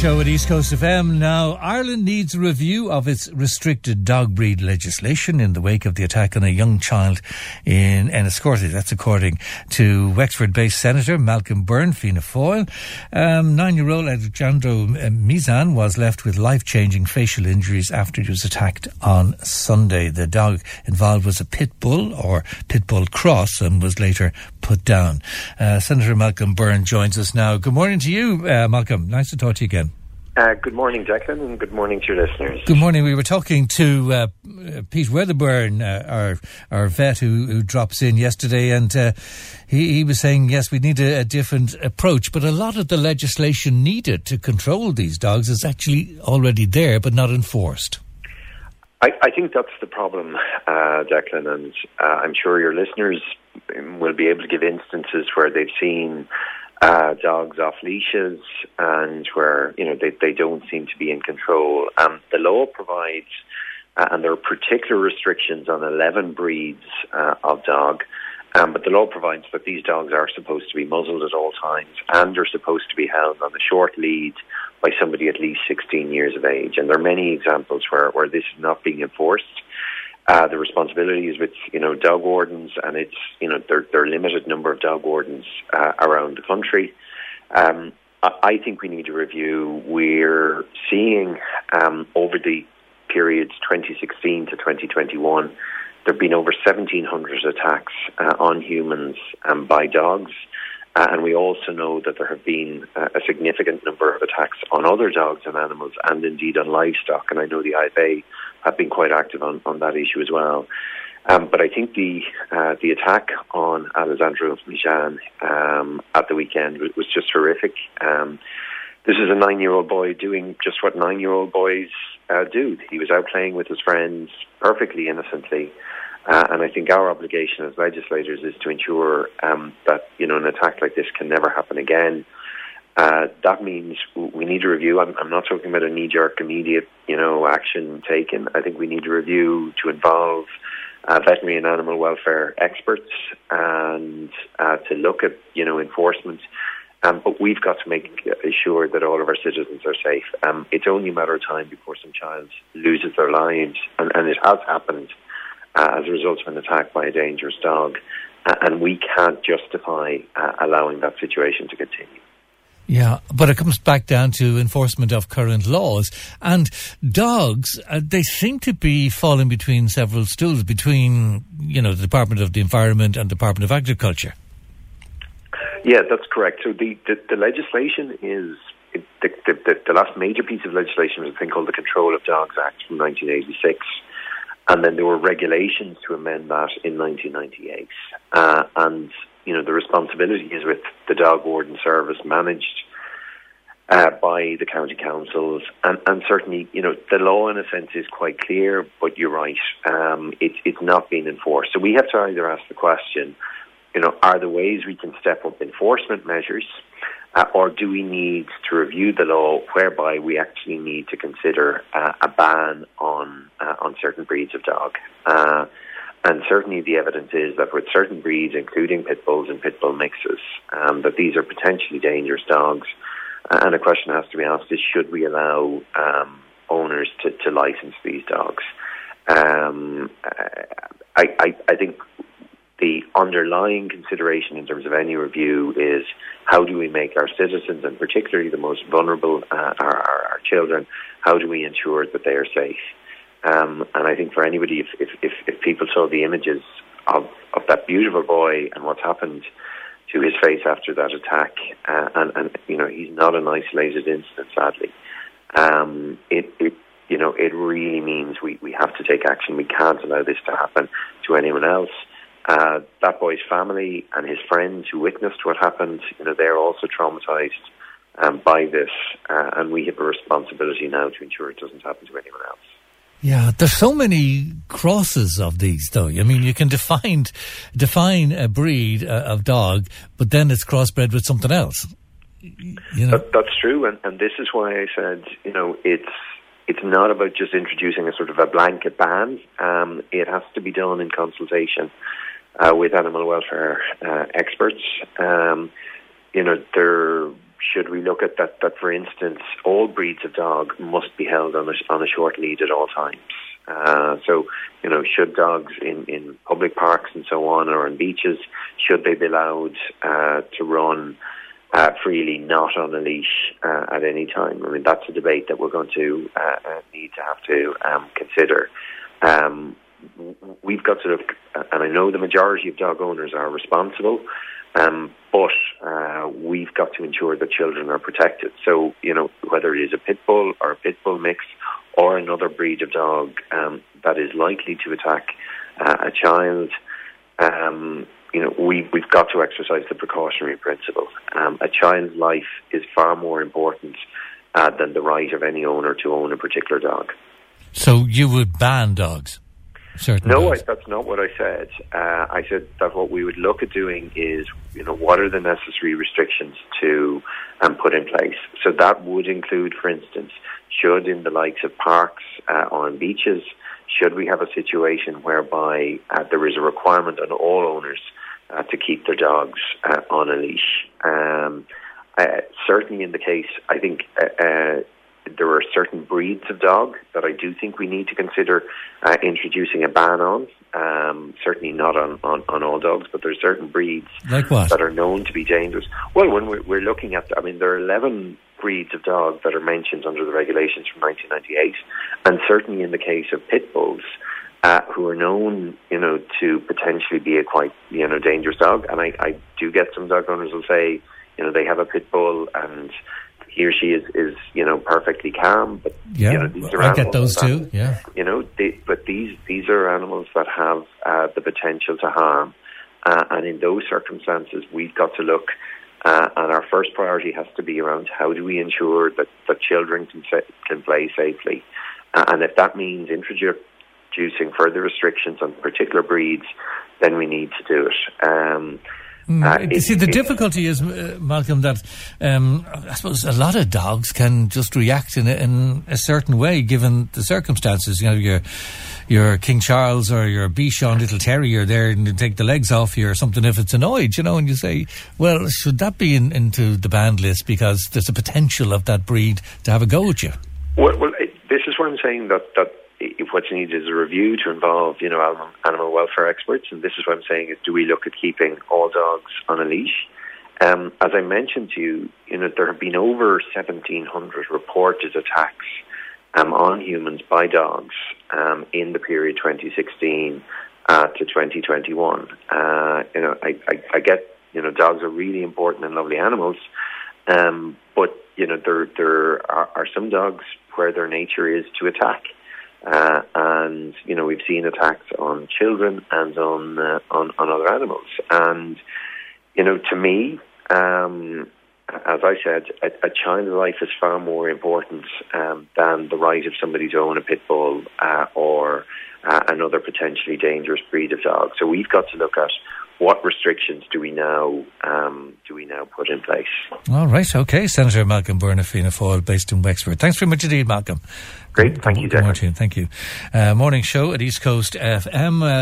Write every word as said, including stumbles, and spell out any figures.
Show at East Coast F M. Now, Ireland needs a review of its restricted dog breed legislation in the wake of the attack on a young child in Enniscorthy. That's according to Wexford-based Senator Malcolm Byrne, Fianna Fáil. Um, nine-year-old Alejandro Mizan was left with life-changing facial injuries after he was attacked on Sunday. The dog involved was a pit bull or pit bull cross and was later put down. Uh, Senator Malcolm Byrne joins us now. Good morning to you, uh, Malcolm. Nice to talk to you again. Uh, good morning, Declan, and good morning to your listeners. Good morning. We were talking to uh, Pete Weatherburn, uh, our our vet who, who drops in yesterday, and uh, he, he was saying, yes, we need a, a different approach, but a lot of the legislation needed to control these dogs is actually already there, but not enforced. I, I think that's the problem, uh, Declan, and uh, I'm sure your listeners will be able to give instances where they've seen Uh, dogs off leashes and where, you know, they, they don't seem to be in control. Um, the law provides, uh, and there are particular restrictions on eleven breeds uh, of dog, um, but the law provides that these dogs are supposed to be muzzled at all times and are supposed to be held on a short lead by somebody at least sixteen years of age. And there are many examples where, where this is not being enforced. Uh, the responsibility is with, you know, dog wardens, and it's, you know, there, there are a limited number of dog wardens uh, around the country. Um, I, I think we need a review. We're seeing um, over the periods twenty sixteen to twenty twenty-one, there have been over seventeen hundred attacks uh, on humans um, by dogs. Uh, and we also know that there have been uh, a significant number of attacks on other dogs and animals, and indeed on livestock. And I know the I F A have been quite active on, on that issue as well. Um, but I think the uh, the attack on Alejandro Mizan um, at the weekend was, was just horrific. Um, this is a nine-year-old boy doing just what nine-year-old boys uh, do. He was out playing with his friends perfectly innocently. Uh, and I think our obligation as legislators is to ensure um, that, you know, an attack like this can never happen again. Uh, that means we need a review. I'm, I'm not talking about a knee-jerk, immediate, you know, action taken. I think we need a review to involve uh, veterinary and animal welfare experts and uh, to look at, you know, enforcement. Um, but we've got to make sure that all of our citizens are safe. Um, it's only a matter of time before some child loses their lives, and, and it has happened. Uh, as a result of an attack by a dangerous dog, uh, and we can't justify uh, allowing that situation to continue. Yeah, but it comes back down to enforcement of current laws. And dogs, uh, they seem to be falling between several stools, between, you know, the Department of the Environment and Department of Agriculture. Yeah, that's correct. So the, the, the legislation is, it, the, the, the last major piece of legislation was a thing called the Control of Dogs Act from nineteen eighty-six. And then there were regulations to amend that in nineteen ninety-eight. Uh, and, you know, the responsibility is with the Dog Warden Service managed uh, by the county councils. And, and certainly, you know, the law in a sense is quite clear, but you're right, um, it, it's not being enforced. So we have to either ask the question, you know, are there ways we can step up enforcement measures? Uh, or do we need to review the law whereby we actually need to consider uh, a ban on uh, on certain breeds of dog? Uh, and certainly the evidence is that with certain breeds, including pit bulls and pit bull mixes, um, that these are potentially dangerous dogs. Uh, and a question has to be asked is, should we allow um, owners to, to license these dogs? Um, I, I, I think the underlying consideration in terms of any review is, how do we make our citizens, and particularly the most vulnerable, uh, our, our, our children, how do we ensure that they are safe? Um, and I think for anybody, if, if, if, if people saw the images of, of that beautiful boy and what's happened to his face after that attack, uh, and, and, you know, he's not an isolated incident, sadly, um, it, it, you know, it really means we, we have to take action. We can't allow this to happen to anyone else. Uh, that boy's family and his friends who witnessed what happened, you know, they're also traumatised um, by this, uh, and we have a responsibility now to ensure it doesn't happen to anyone else. Yeah, there's so many crosses of these, though. I mean, you can define define a breed uh, of dog, but then it's crossbred with something else. You know, that, that's true, and, and this is why I said, you know, it's it's not about just introducing a sort of a blanket ban. Um, it has to be done in consultation uh, with animal welfare uh, experts. Um, you know, there should we look at that, that, for instance, all breeds of dog must be held on a, on a short lead at all times? Uh, so, you know, should dogs in, in public parks and so on, or on beaches, should they be allowed uh, to run uh, freely, not on a leash uh, at any time? I mean, that's a debate that we're going to uh, need to have to um, consider. Um, we've got to look, and I know the majority of dog owners are responsible, um, but uh, we've got to ensure that children are protected. So, you know, whether it is a pit bull or a pit bull mix or another breed of dog um, that is likely to attack uh, a child, um, you know, we, we've got to exercise the precautionary principle. Um, a child's life is far more important uh, than the right of any owner to own a particular dog. So you would ban dogs? No, I, that's not what I said. Uh, I said that what we would look at doing is, you know, what are the necessary restrictions to um, put in place? So that would include, for instance, should in the likes of parks uh, or on beaches, should we have a situation whereby uh, there is a requirement on all owners uh, to keep their dogs uh, on a leash? Um, uh, certainly in the case, I think uh, uh, there are certain breeds of dog that I do think we need to consider uh, introducing a ban on. Um, certainly not on, on, on all dogs, but there are certain breeds like what? that are known to be dangerous. Well, when we're, we're looking at, I mean, there are eleven breeds of dog that are mentioned under the regulations from nineteen ninety-eight, and certainly in the case of pit bulls, uh, who are known, you know, to potentially be a quite, you know, dangerous dog. And I, I do get some dog owners will say, you know, they have a pit bull and he or she is, is you know, perfectly calm, but yeah, you know, these are I get those that, too. Yeah, you know, they, but these these are animals that have uh, the potential to harm, uh, and in those circumstances, we've got to look, uh, and our first priority has to be around how do we ensure that, that children can sa- can play safely, uh, and if that means introducing further restrictions on particular breeds, then we need to do it. Um, Uh, it, See, the difficulty is, uh, Malcolm, that um, I suppose a lot of dogs can just react in a, in a certain way given the circumstances. You know, your your King Charles or your Bichon little terrier there, and you take the legs off you or something if it's annoyed, you know, and you say, well, should that be in, into the banned list because there's a potential of that breed to have a go at you? Well, well it, this is where I'm saying that, that if what's needed is a review to involve, you know, animal, animal welfare experts, and this is what I'm saying is, do we look at keeping all dogs on a leash? Um, as I mentioned to you, you know, there have been over seventeen hundred reported attacks um, on humans by dogs um, in the period twenty sixteen uh, to twenty twenty-one. Uh, you know, I, I, I get, you know, dogs are really important and lovely animals, um, but you know, there there are, are some dogs where their nature is to attack. Uh, and you know, we've seen attacks on children and on uh, on, on other animals. And you know, to me, um, as I said, a, a child's life is far more important um, than the right of somebody to own a pit bull uh, or uh, another potentially dangerous breed of dog. So we've got to look at what restrictions do we now um, do we now put in place. All right, okay. Senator Malcolm Byrne, Fianna Fáil, based in Wexford. Thanks very much indeed, Malcolm. Great, thank you, Declan. Thank you. Uh, morning show at East Coast F M. Uh,